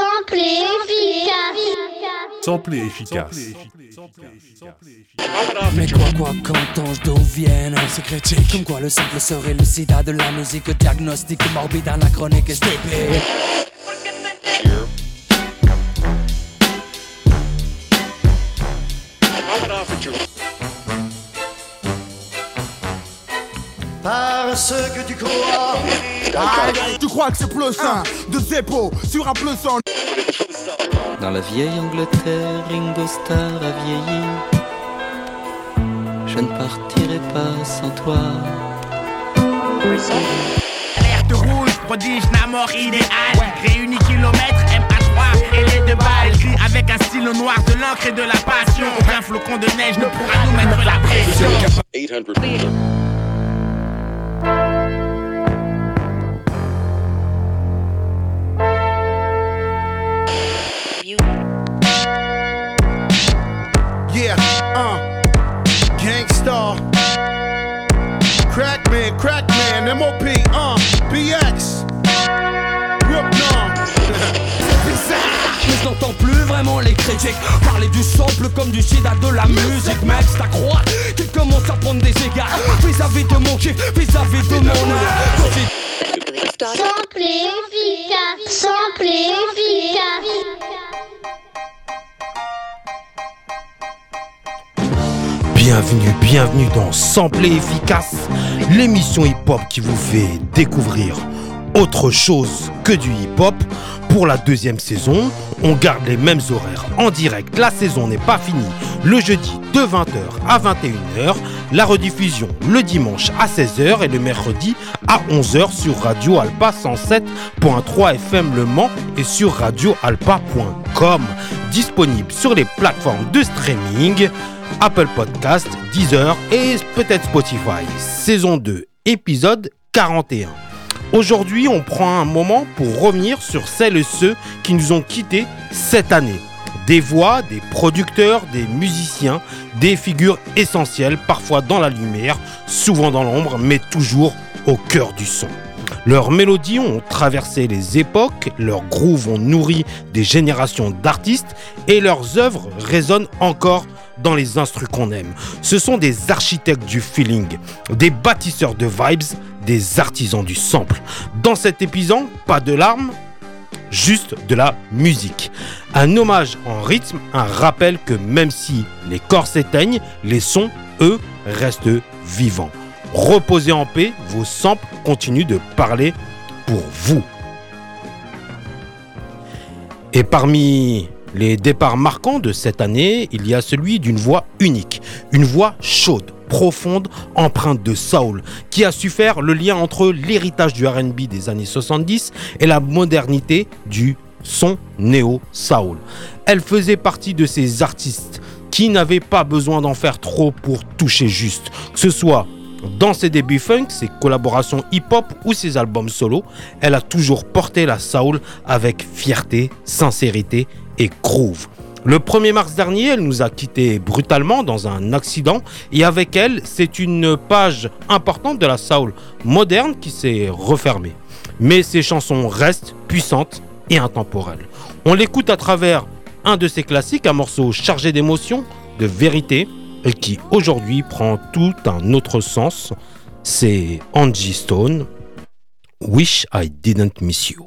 Simple et efficace. Simple et efficace. Mais quoi qu'entends-je d'où viennent ces critiques? Comme quoi le simple serait le sida de la musique, diagnostic morbide, anachronique et stupide. Parce que tu crois. Tu crois que c'est plus sain de Zeppo sur un plus sang. Dans la vieille Angleterre, Ringo Starr a vieilli. Je ne partirai pas sans toi. Alerte rouge, prodige, Namor idéal. Réunis kilomètres, MA3 et les deux balles. Écrit avec un stylo noir, de l'encre et de la passion. Aucun flocon de neige ne pourra nous mettre la pression. 800. Yeah, Gangstar, Crackman, MOP, BX, Rooknon. Mais je n'entends plus vraiment les critiques parler du sample comme du sida de la musique. Mec, c'est à croire qu'il commence à prendre des égards vis-à-vis de mon kiff, vis-à-vis de mon art. Simple et efficace. Simple et efficace. Bienvenue dans Sample et efficace, l'émission hip-hop qui vous fait découvrir autre chose que du hip-hop. Pour la deuxième saison, on garde les mêmes horaires en direct. La saison n'est pas finie. Le jeudi de 20h à 21h, la rediffusion le dimanche à 16h et le mercredi à 11h sur Radio Alpa 107.3 FM Le Mans et sur radioalpa.com. Disponible sur les plateformes de streaming Apple Podcast, Deezer et peut-être Spotify. Saison 2, épisode 41. Aujourd'hui, on prend un moment pour revenir sur celles et ceux qui nous ont quittés cette année. Des voix, des producteurs, des musiciens, des figures essentielles, parfois dans la lumière, souvent dans l'ombre, mais toujours au cœur du son. Leurs mélodies ont traversé les époques, leurs grooves ont nourri des générations d'artistes et leurs œuvres résonnent encore dans les instrus qu'on aime. Ce sont des architectes du feeling, des bâtisseurs de vibes, des artisans du sample. Dans cet épisode, pas de larmes, juste de la musique. Un hommage en rythme, un rappel que même si les corps s'éteignent, les sons, eux, restent vivants. Reposez en paix, vos samples continuent de parler pour vous. Et parmi les départs marquants de cette année, il y a celui d'une voix unique, une voix chaude, profonde, empreinte de soul, qui a su faire le lien entre l'héritage du R&B des années 70 et la modernité du son néo-soul. Elle faisait partie de ces artistes qui n'avaient pas besoin d'en faire trop pour toucher juste, que ce soit dans ses débuts funk, ses collaborations hip-hop ou ses albums solo. Elle a toujours porté la soul avec fierté, sincérité et groove. Le 1er mars dernier, elle nous a quittés brutalement dans un accident et avec elle, c'est une page importante de la soul moderne qui s'est refermée. Mais ses chansons restent puissantes et intemporelles. On l'écoute à travers un de ses classiques, un morceau chargé d'émotions, de vérité et qui aujourd'hui prend tout un autre sens. C'est Angie Stone, Wish I Didn't Miss You.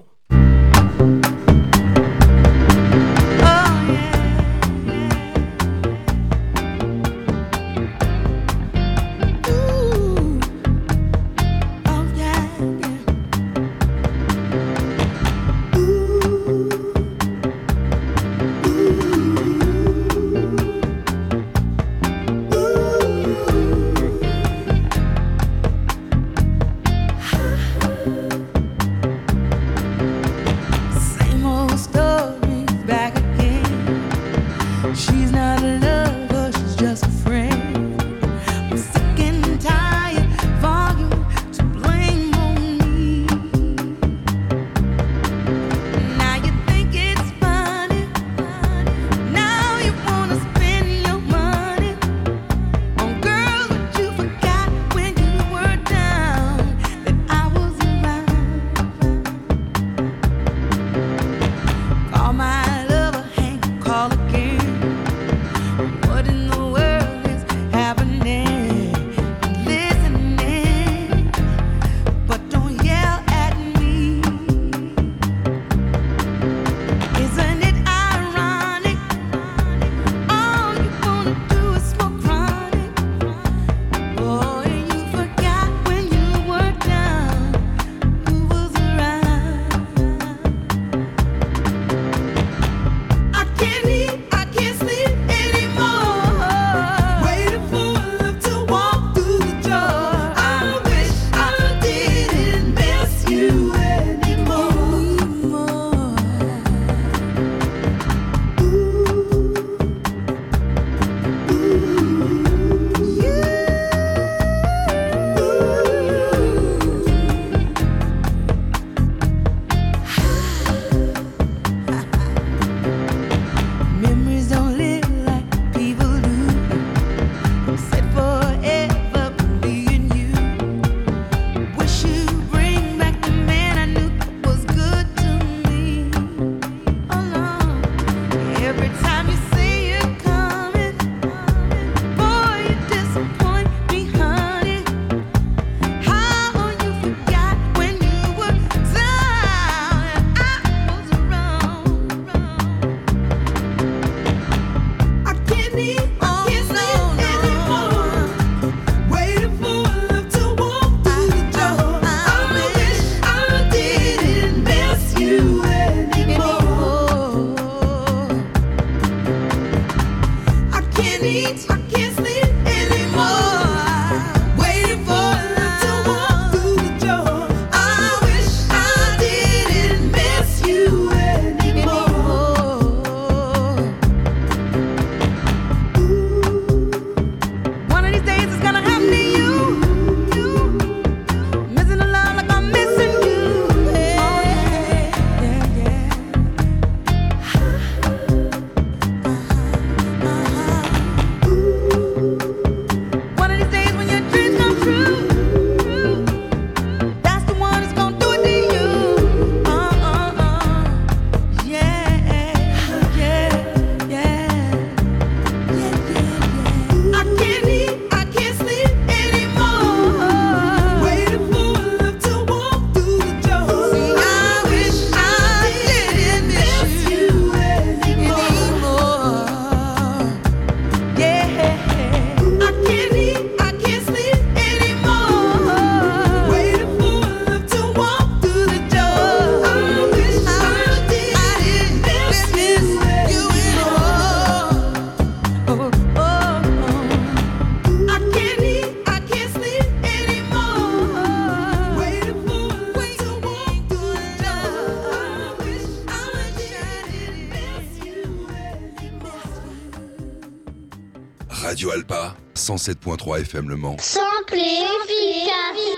Radio Alpa, 107.3 FM Le Mans. Simple et efficace.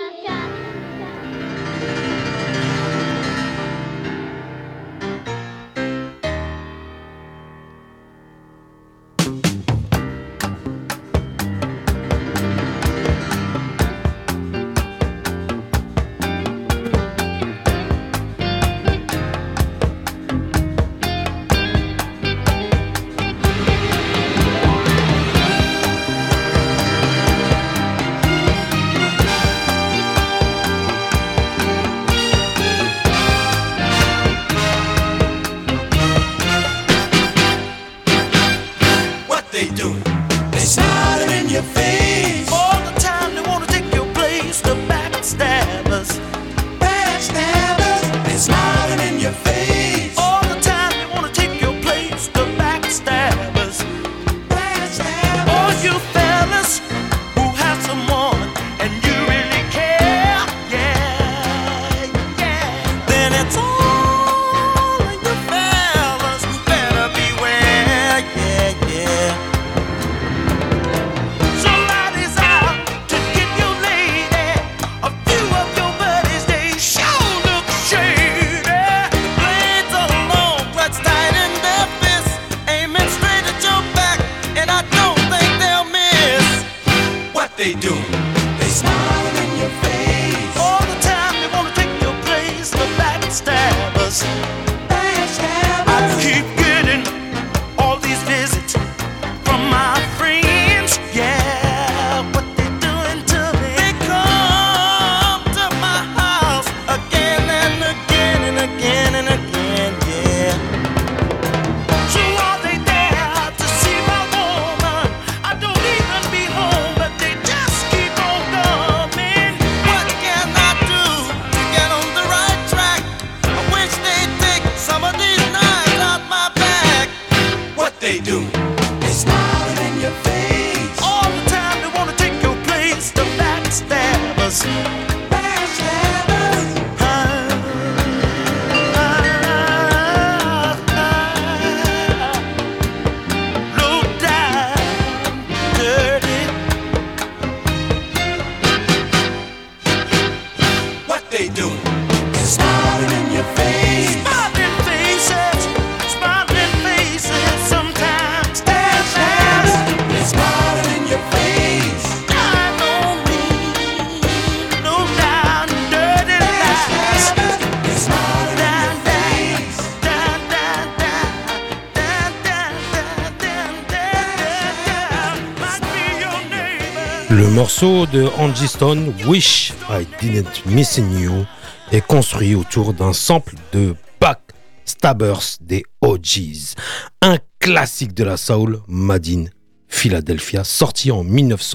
Le morceau de Angie Stone, Wish I Didn't Miss You, est construit autour d'un sample de Backstabbers des OGs, un classique de la soul made in Philadelphia, sorti en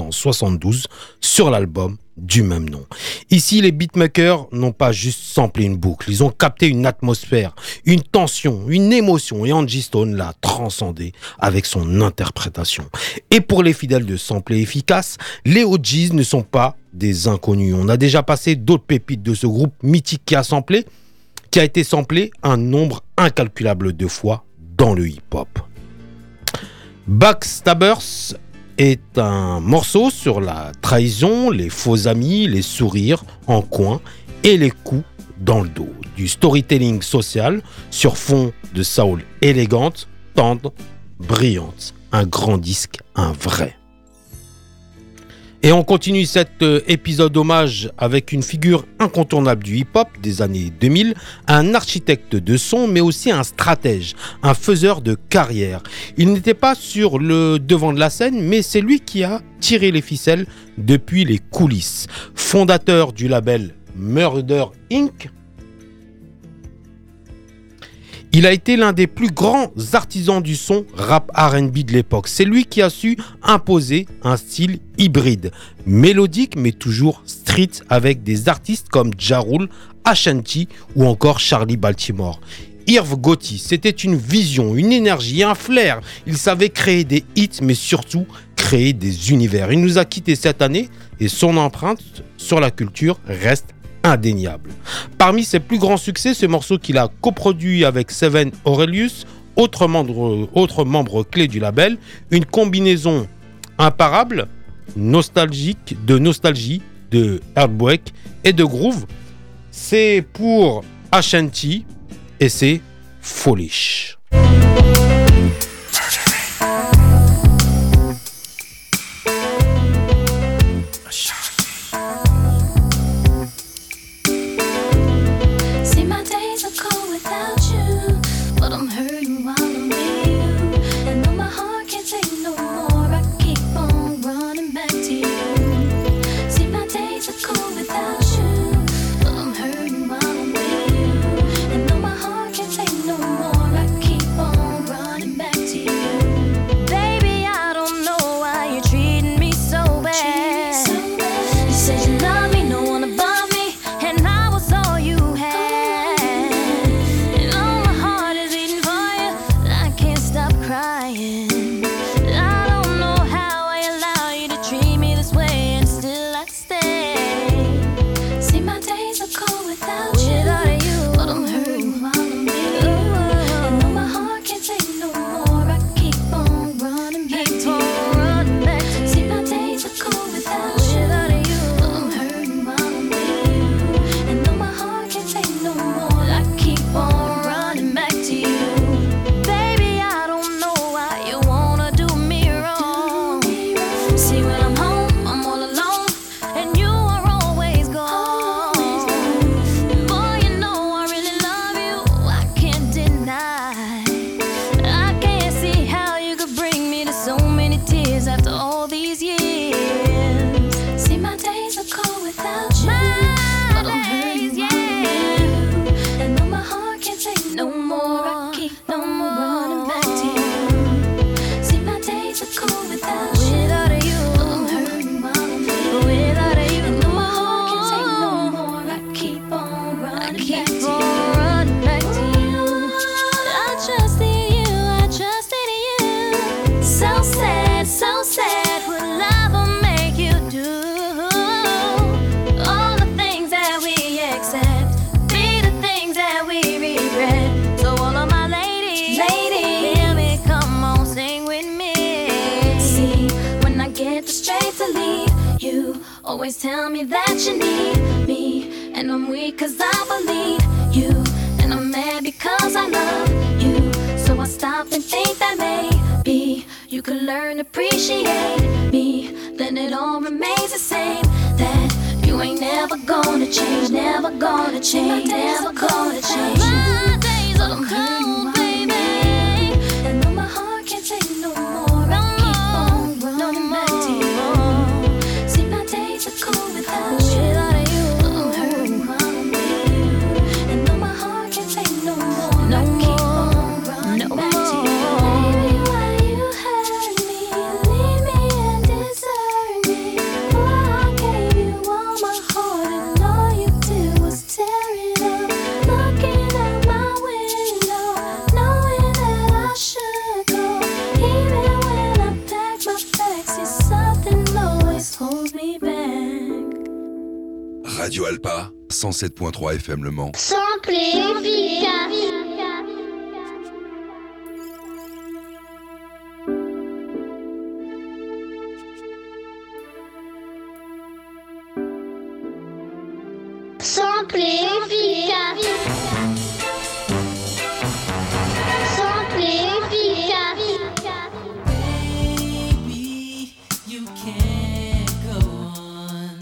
1972 sur l'album du même nom. Ici, les beatmakers n'ont pas juste samplé une boucle, ils ont capté une atmosphère, une tension, une émotion, et Angie Stone l'a transcendé avec son interprétation. Et pour les fidèles de sampler efficace, les OGs ne sont pas des inconnus. On a déjà passé d'autres pépites de ce groupe mythique qui a été samplé un nombre incalculable de fois dans le hip-hop. Backstabbers est un morceau sur la trahison, les faux amis, les sourires en coin et les coups dans le dos. Du storytelling social sur fond de soul élégante, tendre, brillante. Un grand disque, un vrai. Et on continue cet épisode hommage avec une figure incontournable du hip-hop des années 2000, un architecte de son, mais aussi un stratège, un faiseur de carrière. Il n'était pas sur le devant de la scène, mais c'est lui qui a tiré les ficelles depuis les coulisses. Fondateur du label Murder Inc., il a été l'un des plus grands artisans du son rap R&B de l'époque. C'est lui qui a su imposer un style hybride, mélodique mais toujours street, avec des artistes comme Ja Rule, Ashanti ou encore Charlie Baltimore. Irv Gotti, c'était une vision, une énergie, un flair. Il savait créer des hits mais surtout créer des univers. Il nous a quittés cette année et son empreinte sur la culture reste indéniable. Parmi ses plus grands succès, ce morceau qu'il a coproduit avec Seven Aurelius, autre membre clé du label, une combinaison imparable, nostalgique, de nostalgie, de heartbreak et de groove. C'est pour Ashanti et c'est Foolish. Always tell me that you need me, and I'm weak cause I believe you, and I'm mad because I love you. So I stop and think that maybe you could learn to appreciate me, then it all remains the same, that you ain't never gonna change, never gonna change, never gonna change. My days are cold, baby, and though my heart can't take no more, I keep on running back to you. See, my days are cold without you. I'm hurting while I'm with you, and though my heart can't take no more, I keep on running back to you. Baby, why you hurt me, leave me and desert me? Boy, I gave you all my heart, and all you did was tear it up. Looking out my window, knowing that I should go. Even when I pack my bags, see something always holds me back. Radio Alpa, 107.3 FM Le Mans. Simple et efficace. Simple et efficace. Simple et efficace. Baby, you can't go on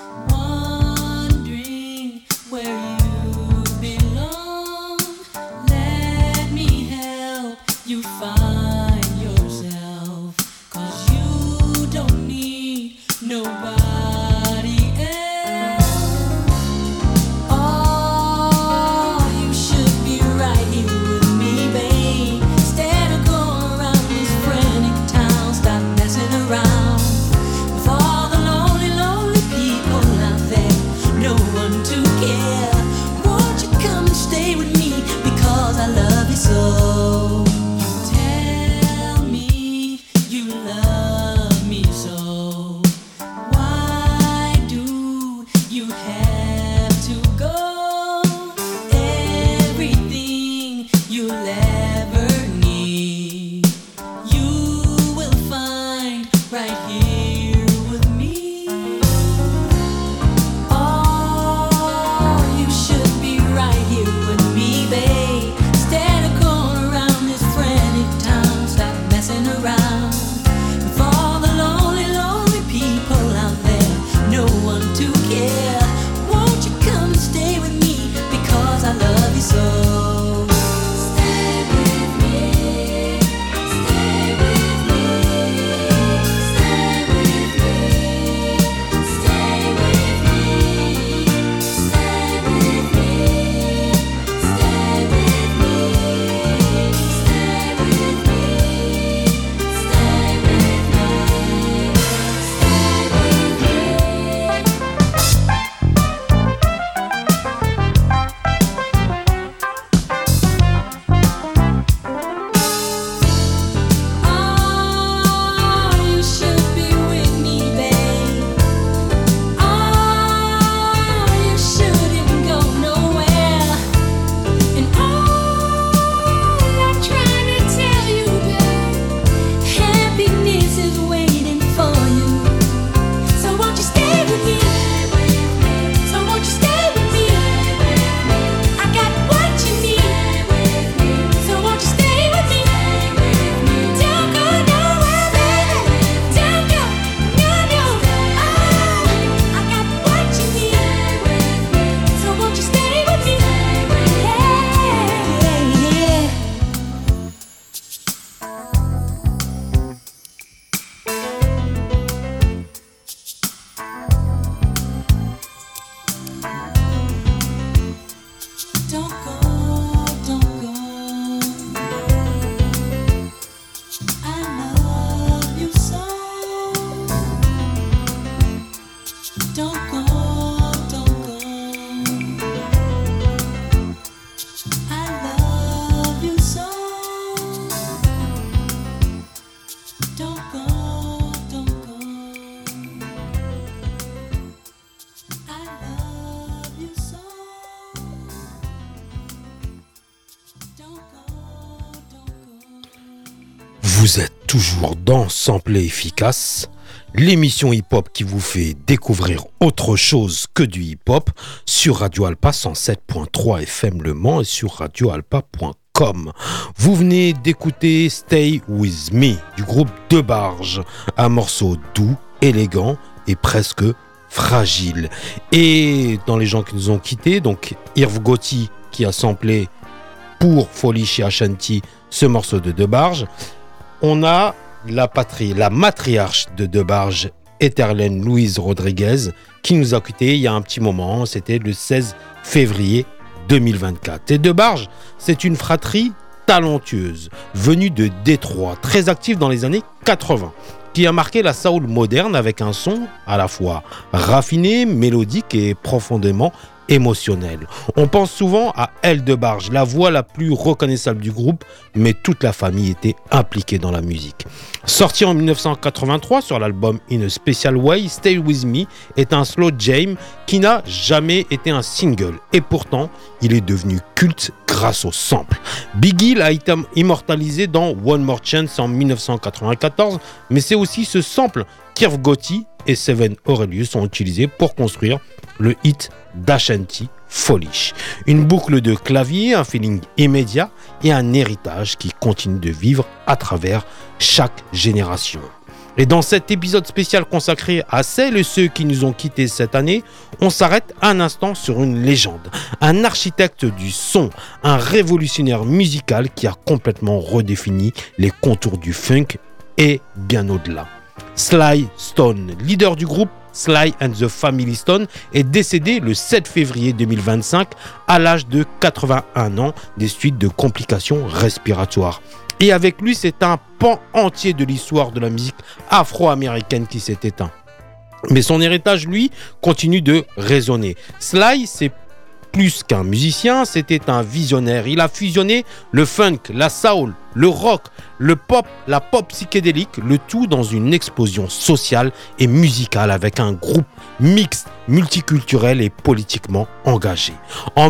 wondering where you belong. Let me help you find yourself, 'cause you don't need nobody else. Oh, you should be right here with me, babe. Instead of going around this frantic town, stop messing around with all the lonely, lonely people out there. No one to care. Won't you come and stay with me, because I love you so. Tell me you love me so. Why do you have to go? Everything you'll ever need, you will find right here. Vous êtes toujours dans Samplé Efficace, l'émission hip-hop qui vous fait découvrir autre chose que du hip-hop sur Radio Alpa 107.3 FM Le Mans et sur radioalpa.com. Vous venez d'écouter Stay With Me du groupe De Barge, un morceau doux, élégant et presque fragile. Et dans les gens qui nous ont quittés, donc Irv Gotti qui a samplé pour Folie Ashanti ce morceau de De Barge, on a la matriarche de De Barge, Etherlene Louise Rodriguez, qui nous a quittés il y a un petit moment, c'était le 16 février 2024. Et De Barge, c'est une fratrie talentueuse, venue de Détroit, très active dans les années 80, qui a marqué la soul moderne avec un son à la fois raffiné, mélodique et profondément émotionnel. On pense souvent à Elle De Barge, la voix la plus reconnaissable du groupe, mais toute la famille était impliquée dans la musique. Sorti en 1983 sur l'album In a Special Way, Stay With Me est un slow jam qui n'a jamais été un single et pourtant il est devenu culte grâce au sample. Biggie l'a immortalisé dans One More Chance en 1994, mais c'est aussi ce sample qu'Irv Gotti et Seven Aurelius ont utilisé pour construire le hit d'Ashanti, Foolish. Une boucle de clavier, un feeling immédiat et un héritage qui continue de vivre à travers chaque génération. Et dans cet épisode spécial consacré à celles et ceux qui nous ont quittés cette année, on s'arrête un instant sur une légende, un architecte du son, un révolutionnaire musical qui a complètement redéfini les contours du funk et bien au-delà. Sly Stone, leader du groupe Sly and the Family Stone, est décédé le 7 février 2025 à l'âge de 81 ans des suites de complications respiratoires. Et avec lui, c'est un pan entier de l'histoire de la musique afro-américaine qui s'est éteint. Mais son héritage, lui, continue de résonner. Sly, c'est plus qu'un musicien, c'était un visionnaire. Il a fusionné le funk, la soul, le rock, le pop, la pop psychédélique, le tout dans une explosion sociale et musicale avec un groupe mixte, multiculturel et politiquement engagé. En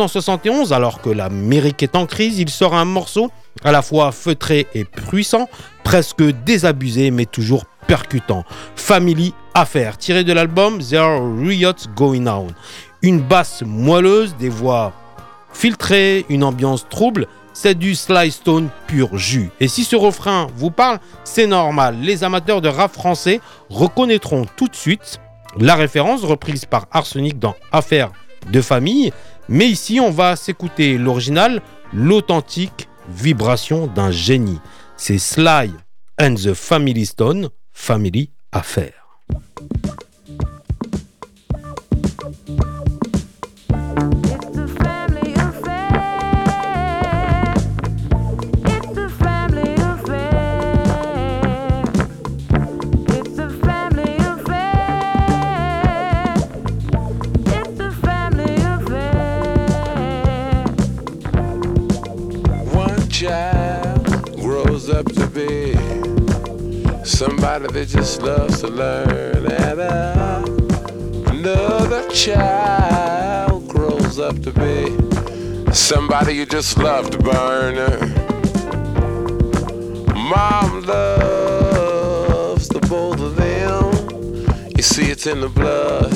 1971, alors que l'Amérique est en crise, il sort un morceau à la fois feutré et puissant, presque désabusé mais toujours percutant. Family Affair, tiré de l'album There Are Riots Going On. Une basse moelleuse, des voix filtrées, une ambiance trouble, c'est du Sly Stone pur jus. Et si ce refrain vous parle, c'est normal. Les amateurs de rap français reconnaîtront tout de suite la référence reprise par Arsenic dans Affaire de famille. Mais ici, on va s'écouter l'original, l'authentique vibration d'un génie. C'est Sly and the Family Stone, Family Affair. Up to be somebody that just loves to learn, and another child grows up to be somebody you just love to burn. Mom loves the both of them, you see it's in the blood.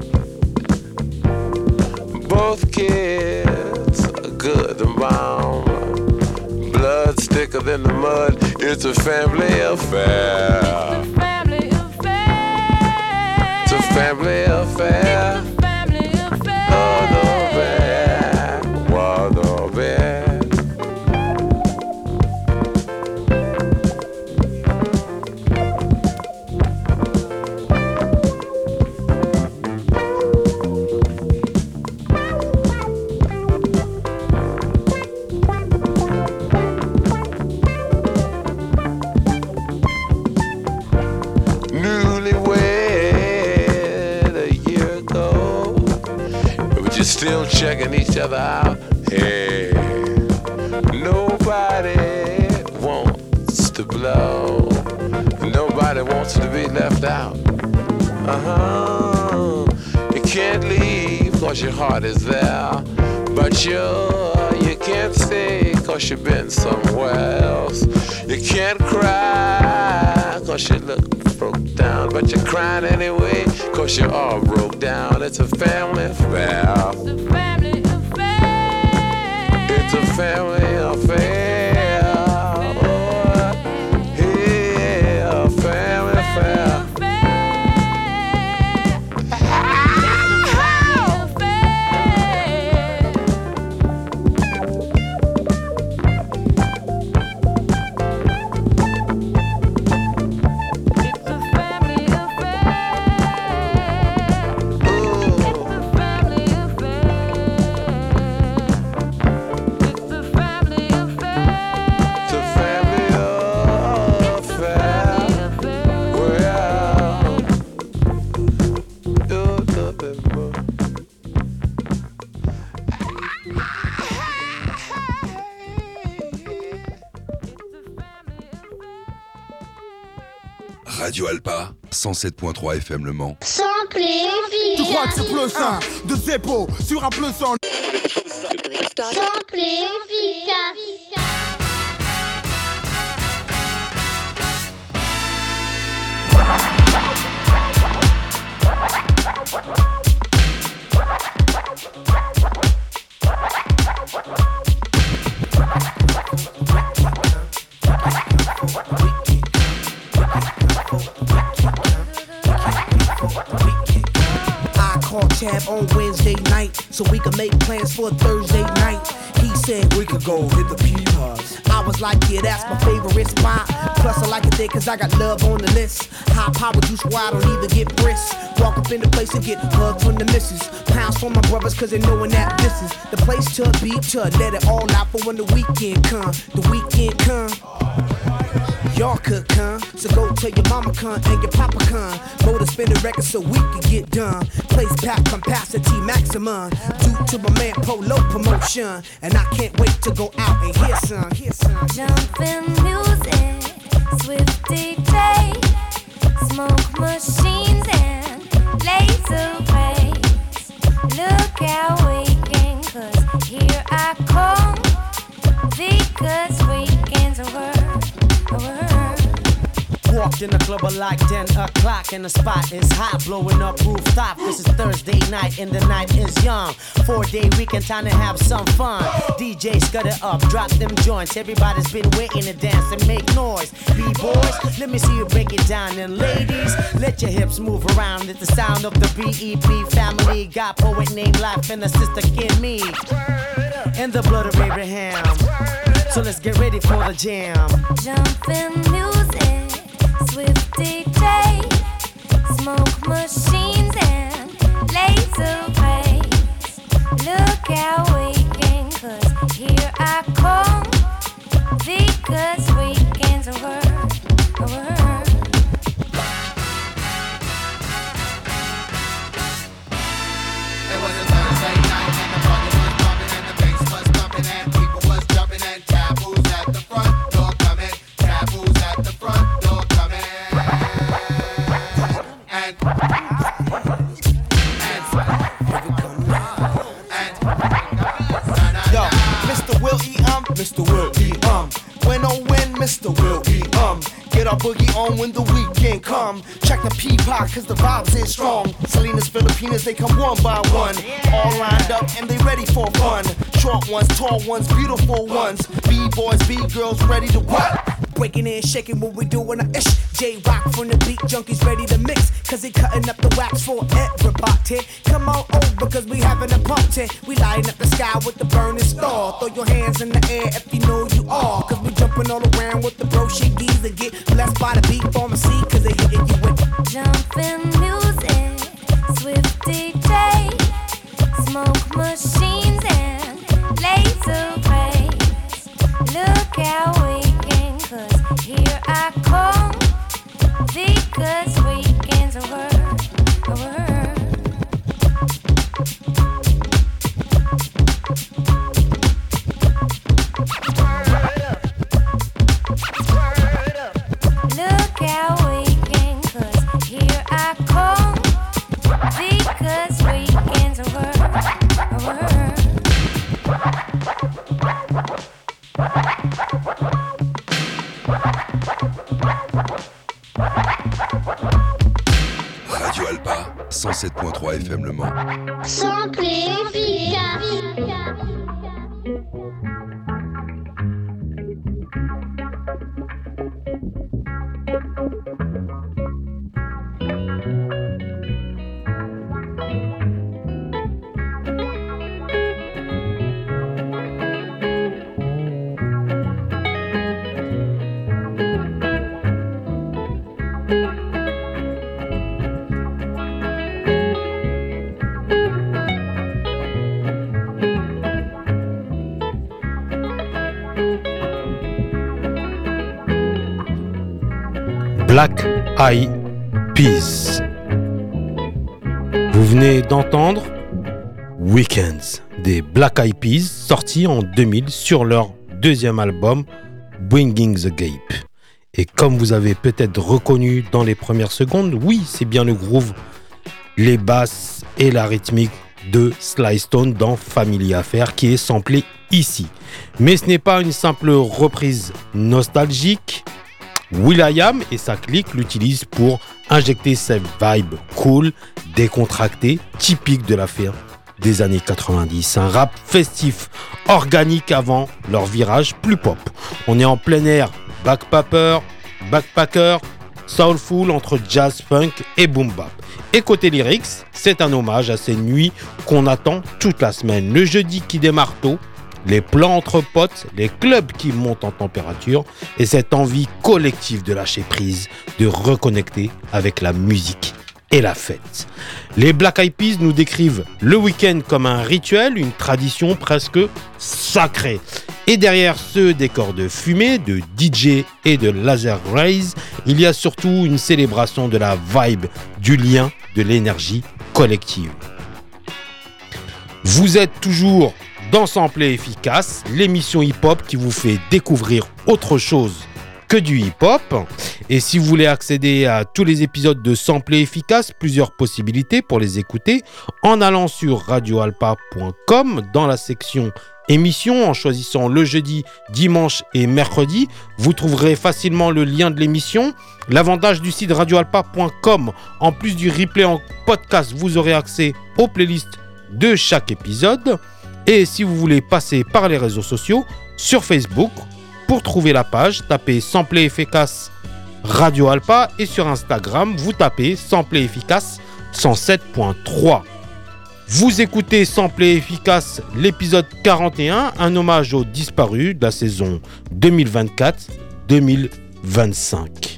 Both kids are good and bound. Blood's thicker than the mud. It's a family affair. It's a family affair. It's a family affair. It's a family affair. Oh, no bad. Wow, no bad. Still checking each other out. Hey, nobody wants to blow. Nobody wants to be left out. You can't leave cause your heart is there, but you can't stay cause you've been somewhere else. You can't cry cause you look broke down. But you're crying anyway, cause you're all broke down. It's a family affair. It's a family affair. It's a family affair. Oh, yeah, family affair. Radio Alpa, 107.3 FM Le Mans. Sample efficace. Tu crois que c'est plus sain de Zeppo sur un plus son. Sample efficace. Tab on Wednesday night so we could make plans for Thursday night. He said we could go hit the P-Pubs. I was like, yeah, that's my favorite spot. Plus I like it there cause I got love on the list. High power juice why I don't even get brisk. Walk up in the place and get hugged from the missus. Pounds from my brothers cause they knowin' that this is the place to be, to let it all out for when the weekend come. The weekend come. Y'all could come, so go tell your mama come and your papa come. Go to spin the record so we can get done. Place pack capacity maximum due to my man Polo promotion. And I can't wait to go out and hear some. Jumpin' music, swift DJ, smoke machines and laser rays. Look how weekend, cause here I come. Because weekends are worth. Walked in the club at like 10 o'clock and the spot is hot, blowing up rooftop. This is Thursday night and the night is young. 4-day weekend, time to have some fun. DJ scud it up, drop them joints. Everybody's been waiting to dance and make noise. B-boys, let me see you break it down. And ladies, let your hips move around. It's the sound of the BEP family. Got poet named Life and a sister Kim Me. And the blood of Abraham. So let's get ready for the jam. Jumpin' music, swift DJ, smoke machines and laser rays. Look how weekend, cause here I come. Because weekends are worth. It was a Thursday night and the party was bumping and the bass was thumping and people was jumping and taboos at the front door coming, taboos at the front door coming. Yo, Mr. Will E. Mr. Will E. When oh when, Mr. Will E. Get our boogie on when the weekend come. Check the P-Pop cause the vibes is strong. Salinas, Filipinas, they come one by one. All lined up and they ready for fun. Short ones, tall ones, beautiful ones. B-boys, B-girls ready to what? Breaking and shaking what we doing a ish. J-Rock from the beat junkies ready to mix. Cause they cutting up the wax for everybody. Come on over cause we having a party. We lighting up the sky with the burning star. Throw your hands in the air if you know you are. Cause we jumping all around with the bro shiggies. And get blessed by the beat pharmacy cause they hitting you with Jumpin' music, swift DJ, smoke machines and laser rays. Look how weekend, cause here I come. Because weekends are worth. Look how weekend, cause here I come. Because weekends are worth. 107.3 FM Le Mans. Simple et efficace. Black Eyed Peas. Vous venez d'entendre Weekends des Black Eyed Peas, sortis en 2000 sur leur deuxième album Bringing the Gape. Et comme vous avez peut-être reconnu dans les premières secondes, oui, c'est bien le groove, les basses et la rythmique de Sly Stone dans Family Affair qui est samplé ici. Mais ce n'est pas une simple reprise nostalgique. will.i.am et sa clique l'utilisent pour injecter cette vibe cool, décontractée, typique de l'affaire des années 90. Un rap festif, organique avant leur virage plus pop. On est en plein air, backpacker, soulful entre jazz, funk et boom bap. Et côté lyrics, c'est un hommage à ces nuits qu'on attend toute la semaine. Le jeudi qui démarre tôt, les plans entre potes, les clubs qui montent en température et cette envie collective de lâcher prise, de reconnecter avec la musique et la fête. Les Black Eyed Peas nous décrivent le week-end comme un rituel, une tradition presque sacrée. Et derrière ce décor de fumée, de DJ et de laser rays, il y a surtout une célébration de la vibe, du lien, de l'énergie collective. Vous êtes toujours dans Sample et Efficace, l'émission hip-hop qui vous fait découvrir autre chose que du hip-hop. Et si vous voulez accéder à tous les épisodes de Sample et Efficace, plusieurs possibilités pour les écouter en allant sur radioalpa.com dans la section émission, en choisissant le jeudi, dimanche et mercredi. Vous trouverez facilement le lien de l'émission. L'avantage du site radioalpa.com, en plus du replay en podcast, vous aurez accès aux playlists de chaque épisode. Et si vous voulez passer par les réseaux sociaux, sur Facebook, pour trouver la page, tapez Sample et Efficace Radio Alpa et sur Instagram, vous tapez Sample et Efficace 107.3. Vous écoutez Sample et Efficace, l'épisode 41, un hommage aux disparus de la saison 2024-2025.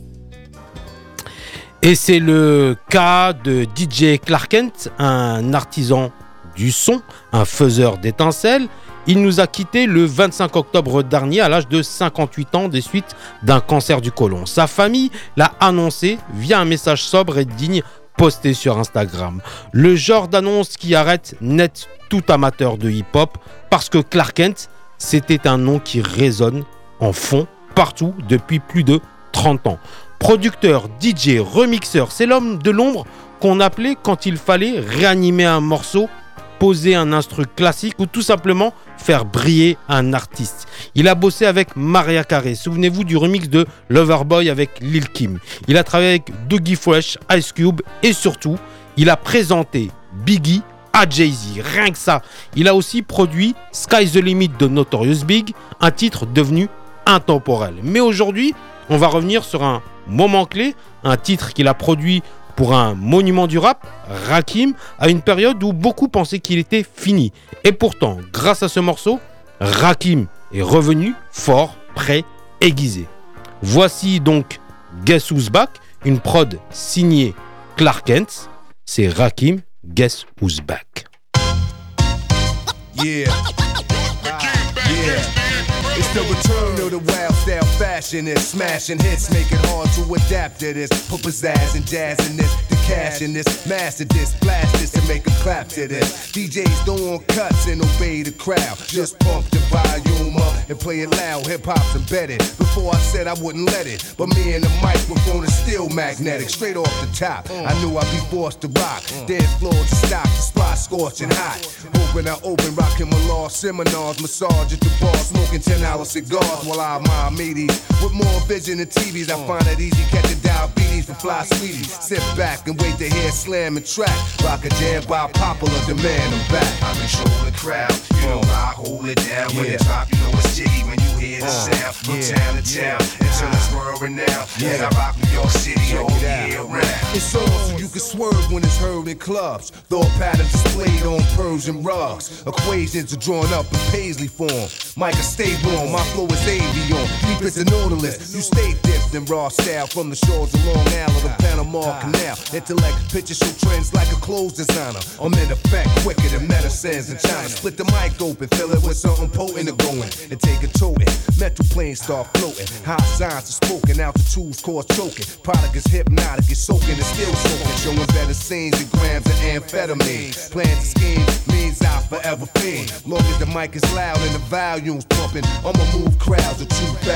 Et c'est le cas de DJ Clark Kent, un artisan du son, un faiseur d'étincelles. Il nous a quittés le 25 octobre dernier à l'âge de 58 ans des suites d'un cancer du côlon. Sa famille l'a annoncé via un message sobre et digne posté sur Instagram. Le genre d'annonce qui arrête net tout amateur de hip-hop parce que Clark Kent, c'était un nom qui résonne en fond partout depuis plus de 30 ans. Producteur, DJ, remixeur, c'est l'homme de l'ombre qu'on appelait quand il fallait réanimer un morceau, poser un instru classique ou tout simplement faire briller un artiste. Il a bossé avec Mariah Carey, souvenez-vous du remix de Loverboy avec Lil Kim. Il a travaillé avec Dougie Fresh, Ice Cube et surtout, il a présenté Biggie à Jay-Z, rien que ça. Il a aussi produit Sky's the Limit de Notorious Big, un titre devenu intemporel. Mais aujourd'hui, on va revenir sur un moment clé, un titre qu'il a produit pour un monument du rap, Rakim, à une période où beaucoup pensaient qu'il était fini. Et pourtant, grâce à ce morceau, Rakim est revenu fort, prêt, aiguisé. Voici donc Guess Who's Back, une prod signée Clark Kent. C'est Rakim, Guess Who's Back. Yeah. It's the return of the wild style fashion is smashing hits, make it hard to adapt to this. Put pizzazz and jazz in this, the cash in this, master this, blast this and make a clap to this. DJs don't want cuts and obey the crowd, just pump the volume up and play it loud. Hip hop's embedded. Before I said I wouldn't let it, but me and the microphone is still magnetic. Straight off the top, I knew I'd be forced to rock. Dead floor to stop, the spot scorching hot. Open, rocking my law seminars, massage at the bar, smoking 10-hour cigars while I admire meaties. With more vision than TVs, I find it easy catching dial beaties for fly sweeties. Sit back and wait to hear slam and track. Rock a jam by popular demand. I'm back. I control the crowd, you know I hold it down. When it drop, you know it's jiggy when you hear the sound. From town to town, until it's world renowned. And I rock New York City all year round. It's on so you can swerve when it's heard in clubs. Thought patterns displayed on Persian rugs. Equations are drawn up in paisley form. Micah, stay warm, my flow is avion. Deep as the Nautilus, you stay dipped in raw style. From the shores of Long Island to the Panama Canal. Intellect, picture show trends like a clothes designer. I'm in effect, quicker than medicines in China. Split the mic open, fill it with something potent to go in. And take a toting, metal planes start floating. High signs are spoken, altitudes cause choking. Product is hypnotic, it's soaking, it's still soaking. Showing better scenes and grams of amphetamine. Plans to scheme means I'll forever fiend. Long as the mic is loud and the volume's pumping, I'ma move crowds of 2,000.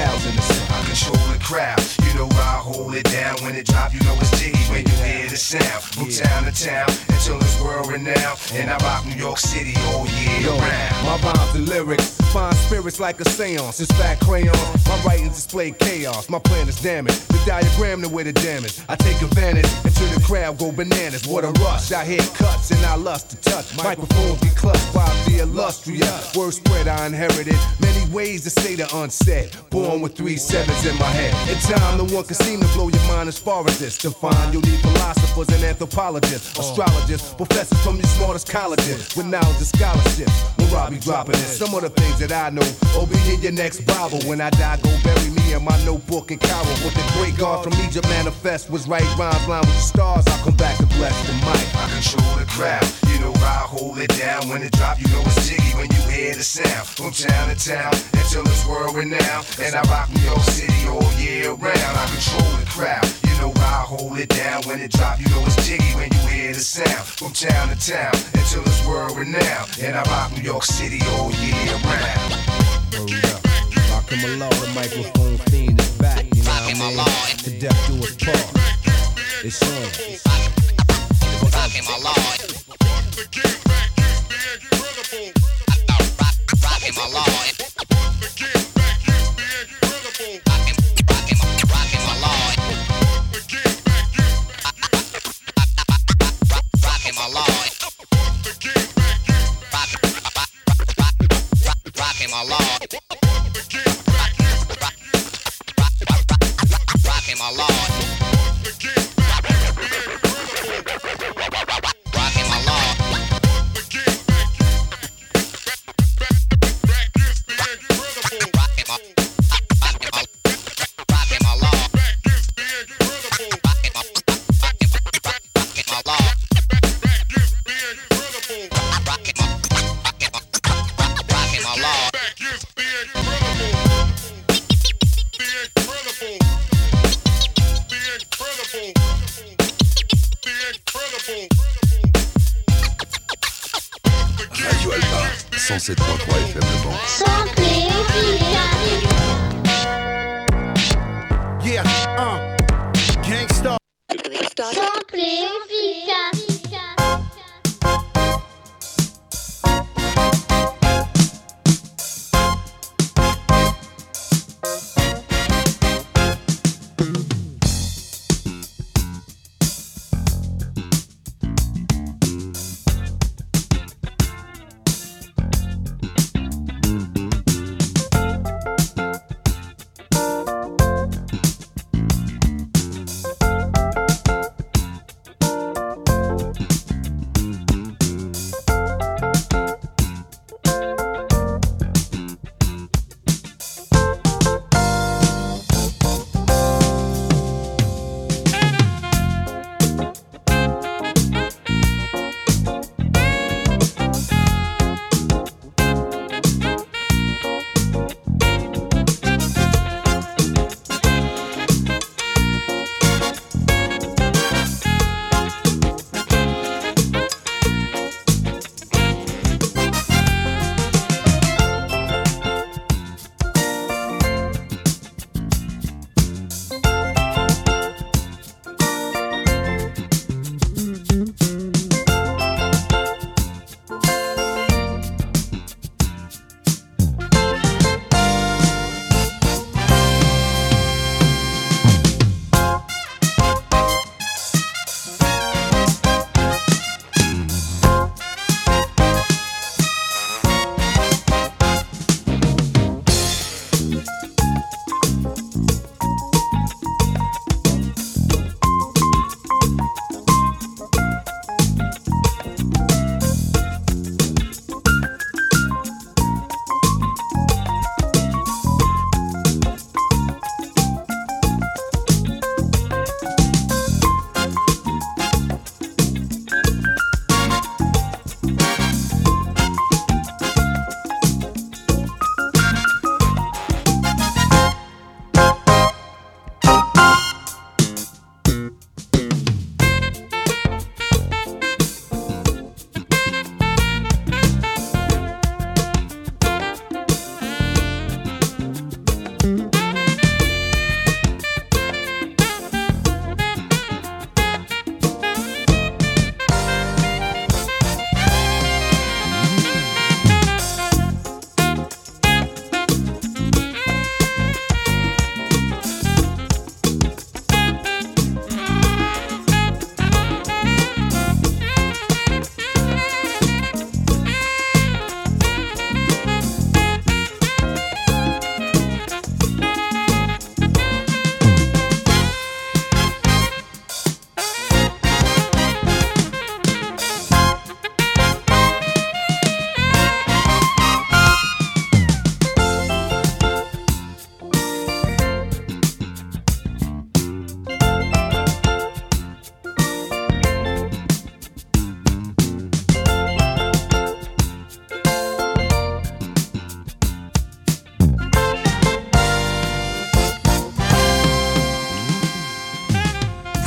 I control the crowd, you know I hold it down. When it drop, you know it's jiggy when you hear the sound. From town to town, until it's world renowned. And I rock New York City all year round. My rhymes and lyrics find spirits like a seance. It's fat crayon, my writings display chaos. My plan is damaged, the diagram the way the damage. I take advantage until the crowd go bananas. What a rush, I hear cuts and I lust to touch. Microphones be clutched by the illustrious. Word spread I inherited, many ways to say the unsaid. Born with 3 sevens in my head. In time no one can seem to blow your mind as far as this. To find you'll need philosophers and anthropologists, astrologists, professors from your smartest colleges with knowledge and scholarships. When Robbie dropping this, some of the things that I know will be in your next Bible. When I die, go bury me in my notebook in Cairo. What the great God from Egypt manifest was right rhymes line with the stars. I'll come back and bless the mic. I control the crowd, you know I hold it down. When it drop, you know it's jiggy when you hear the sound. From town to town, until it's world renowned. And I rock New York City all year round. I control the crowd, you know I hold it down. When it drop, you know it's jiggy when you hear the sound. From town to town, until it's world renowned. And I rock New York City all year round. Rockin' my law, the microphone fiend is back. You know what I mean? To death do us part. It's on. Rockin' my law. Rockin' my law. Radio Alpha, 107.3 FM Le Mans. Santé Yeah, gangsta. Santé efficace.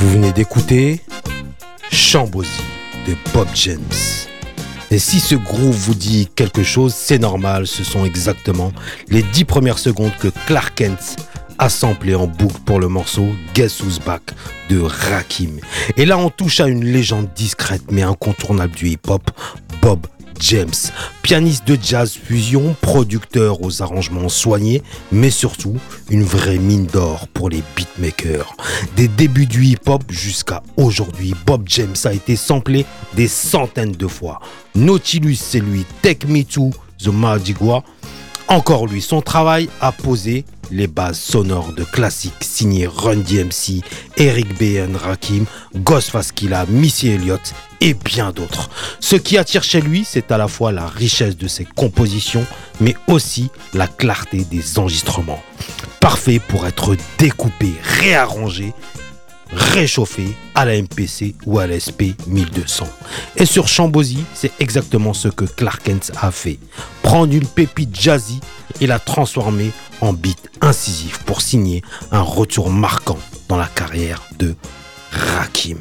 Vous venez d'écouter Shambozi de Bob James. Et si ce groove vous dit quelque chose, c'est normal, ce sont exactement les 10 premières secondes que Clark Kent a samplé en boucle pour le morceau Guess Who's Back de Rakim. Et là on touche à une légende discrète mais incontournable du hip-hop, Bob James, pianiste de jazz fusion, producteur aux arrangements soignés, mais surtout une vraie mine d'or pour les beatmakers. Des débuts du hip-hop jusqu'à aujourd'hui, Bob James a été samplé des centaines de fois. Nautilus, c'est lui, Take Me to the Mardi Gras. Encore lui, son travail a posé les bases sonores de classiques signés Run DMC, Eric B. and Rakim, Ghostface Killah, Missy Elliott et bien d'autres. Ce qui attire chez lui, c'est à la fois la richesse de ses compositions, mais aussi la clarté des enregistrements. Parfait pour être découpé, réarrangé, réchauffé à la MPC ou à la SP 1200. Et sur Shambozi, c'est exactement ce que Clark Kent a fait. Prendre une pépite jazzy et la transformer en beat incisif pour signer un retour marquant dans la carrière de Rakim.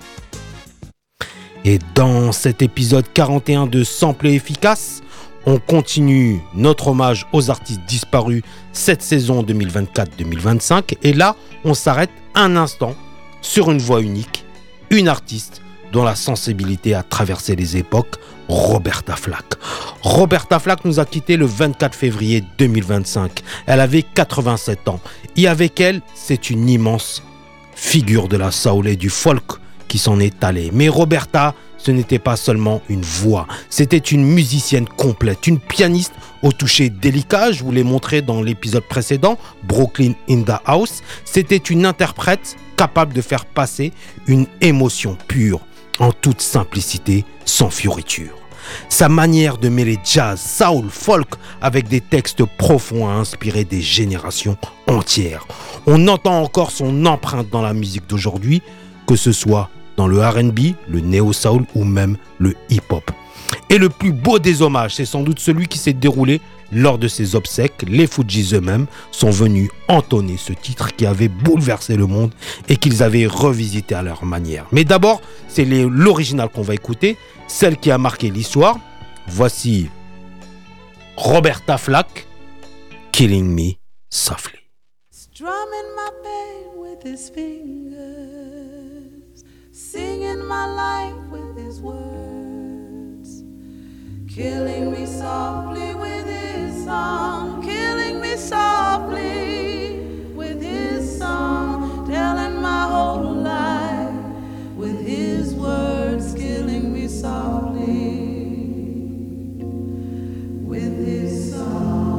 Et dans cet épisode 41 de Sample et Efficace, on continue notre hommage aux artistes disparus cette saison 2024-2025. Et là, on s'arrête un instant sur une voix unique, une artiste dont la sensibilité a traversé les époques, Roberta Flack. Roberta Flack nous a quittés le 24 février 2025. Elle avait 87 ans. Et avec elle, c'est une immense figure de la soul et du folk qui s'en est allée. Mais Roberta, ce n'était pas seulement une voix, c'était une musicienne complète, une pianiste au toucher délicat, je vous l'ai montré dans l'épisode précédent, Brooklyn in the House. C'était une interprète capable de faire passer une émotion pure, en toute simplicité, sans fioriture. Sa manière de mêler jazz, soul, folk avec des textes profonds a inspiré des générations entières. On entend encore son empreinte dans la musique d'aujourd'hui, que ce soit dans le R&B, le néo-soul ou même le hip-hop. Et le plus beau des hommages, c'est sans doute celui qui s'est déroulé lors de ses obsèques. Les Fujis eux-mêmes sont venus entonner ce titre qui avait bouleversé le monde et qu'ils avaient revisité à leur manière. Mais d'abord, c'est l'original qu'on va écouter, celle qui a marqué l'histoire. Voici Roberta Flack, Killing Me Softly. Strumming my pain with his fingers, singing my life with his words, killing me softly with his song, killing me softly with his song, telling my whole life with his words, killing me softly with his song.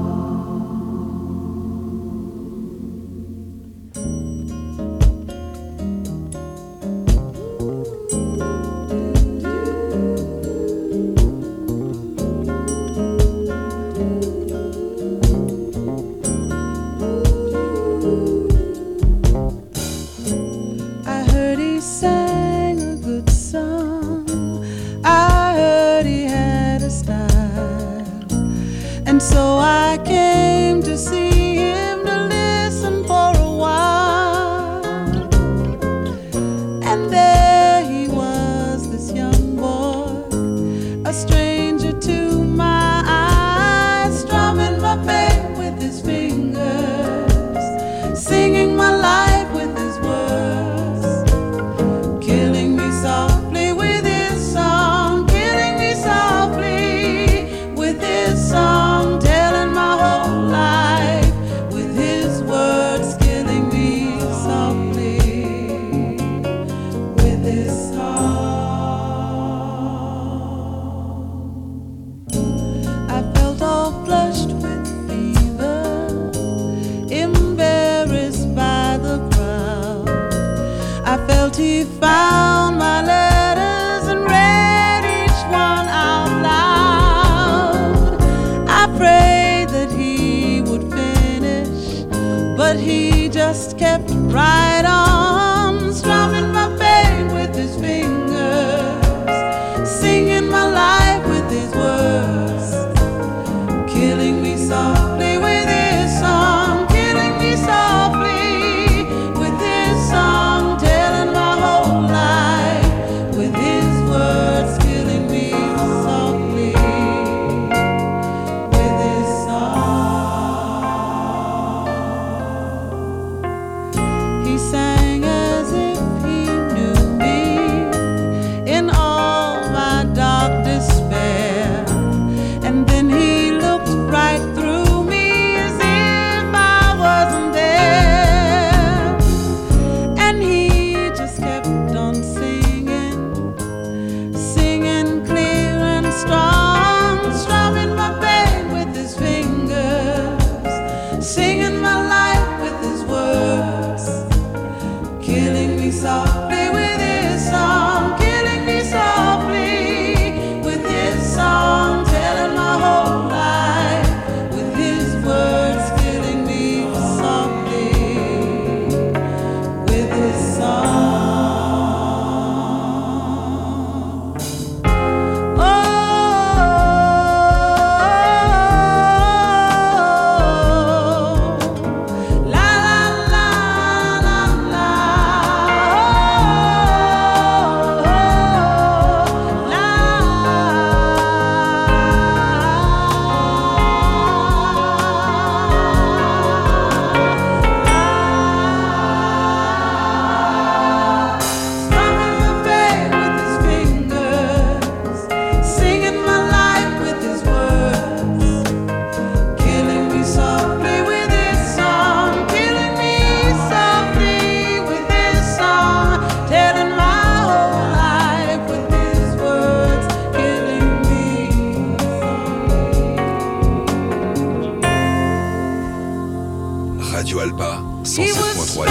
So I came to see him, to listen for a while. And there he was, this young boy, a stranger to my eyes, strumming my pain with his fingers, singing my life with his words, killing me softly with his song, killing me softly with his song. He found my letters and read each one out loud. I prayed that he would finish, but he just kept right on, strumming my pain with his fingers, singing my life with his words, killing me softly with his song, killing me softly with his song, telling my 107.3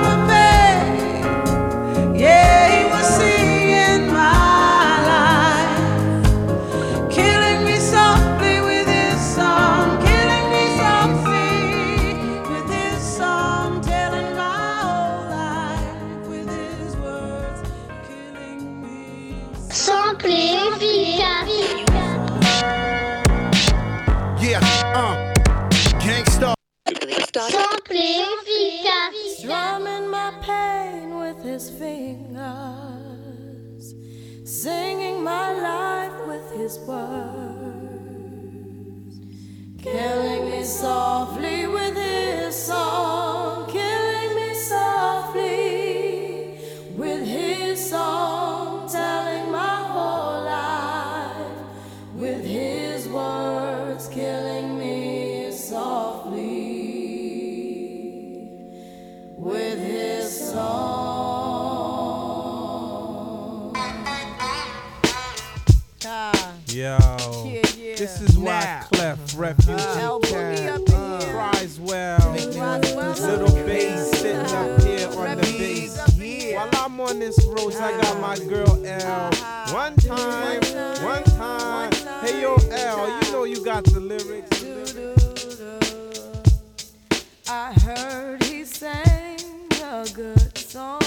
Yeah, he was singing my life, killing me softly with his song, killing me softly with his song, telling my whole life with his words, killing me. Samplé efficace. Yeah, gangsta. Samplé efficace. Strumming my pain with his fingers, singing my life with his words, killing me softly with his song, killing me softly with his song, telling my whole life with his words, killing me softly with his song. Yo, this is why Clef, Refuge, Criswell, Little Bass sitting up here on the bass. While I'm on this road, I got my girl L. One time. Hey yo L, you know you got the lyrics. I heard he sang a good song.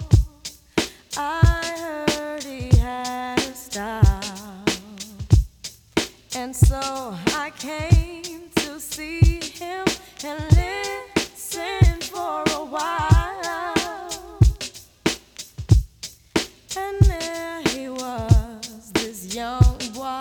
I heard he had a style, and so I came to see him and listen for a while. And there he was, this young boy,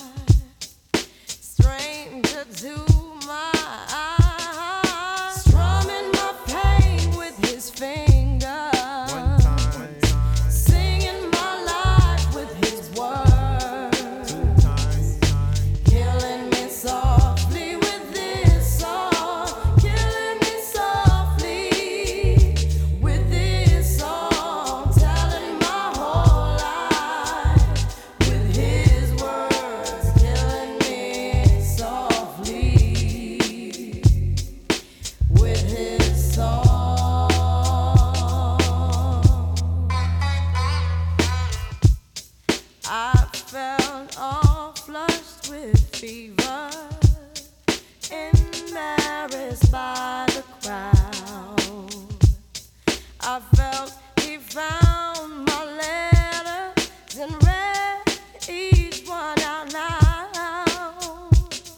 stranger to my eyes, strumming my pain with his fingers, singing my life with his words, killing me softly with this song, killing me softly with this song, telling my whole life with his words, killing me softly with his song. I felt all flushed with fever, embarrassed by the crowd. I felt he found my letters and read each one out loud.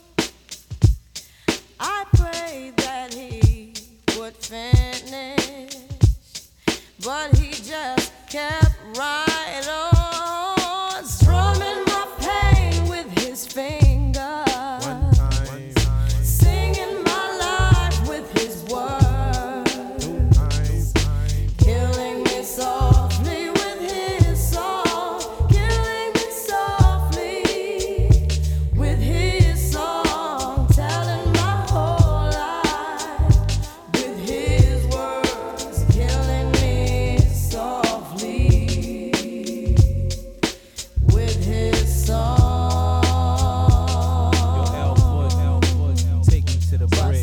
I prayed that he would finish, but he just kept right on, strumming my pain with his fingers, singing my life with his words, killing me softly with his song, killing me softly with his song, telling my whole life with his words, killing me softly with his song. Take me to the bridge.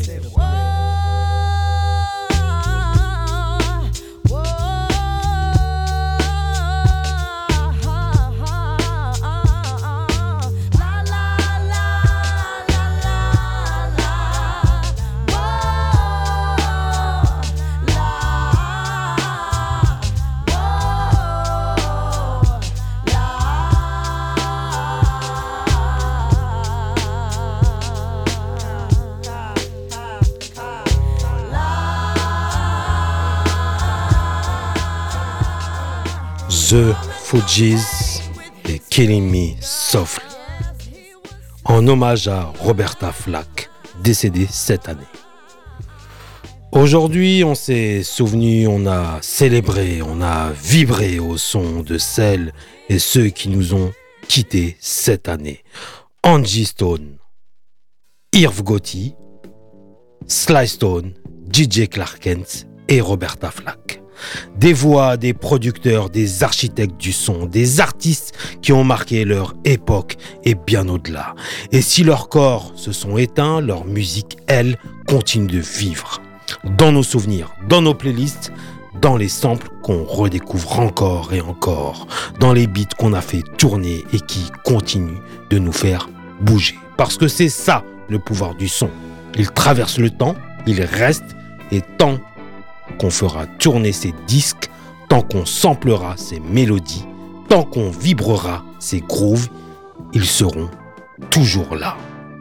The Fugees et Killing Me Softly, en hommage à Roberta Flack, décédée cette année. Aujourd'hui, on s'est souvenu, on a célébré, on a vibré au son de celles et ceux qui nous ont quittés cette année. Angie Stone, Irv Gotti, Sly Stone, DJ Clark Kent et Roberta Flack. Des voix, des producteurs, des architectes du son, des artistes qui ont marqué leur époque et bien au-delà. Et si leurs corps se sont éteints, leur musique, elle, continue de vivre. dans nos souvenirs, dans nos playlists, dans les samples qu'on redécouvre encore et encore, dans les beats qu'on a fait tourner et qui continuent de nous faire bouger. Parce que c'est ça le pouvoir du son. Il traverse le temps, il reste, et tant qu'on fera tourner ces disques, tant qu'on samplera ces mélodies, tant qu'on vibrera ces grooves, ils seront toujours là.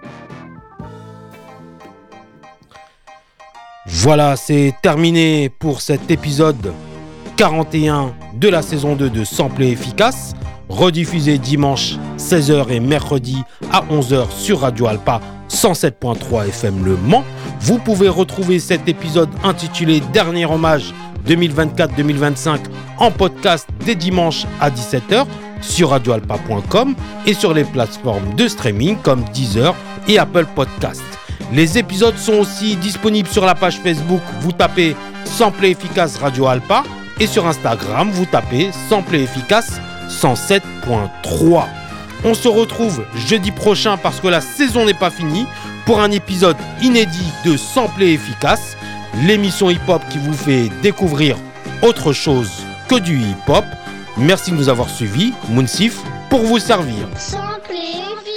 Voilà, c'est terminé pour cet épisode 41 de la saison 2 de Sample et Efficace, rediffusé dimanche 16h et mercredi à 11h sur Radio Alpa 107.3 FM Le Mans. Vous pouvez retrouver cet épisode intitulé Dernier hommage 2024-2025 en podcast dès dimanche à 17h sur radioalpa.com et sur les plateformes de streaming comme Deezer et Apple Podcast. Les épisodes sont aussi disponibles sur la page Facebook, vous tapez Sample et Efficace Radio Alpa, et sur Instagram, vous tapez Sample et Efficace 107.3. On se retrouve jeudi prochain parce que la saison n'est pas finie pour un épisode inédit de Sample et Efficace, l'émission hip-hop qui vous fait découvrir autre chose que du hip-hop. Merci de nous avoir suivis. Mounsif pour vous servir. Sample et Efficace.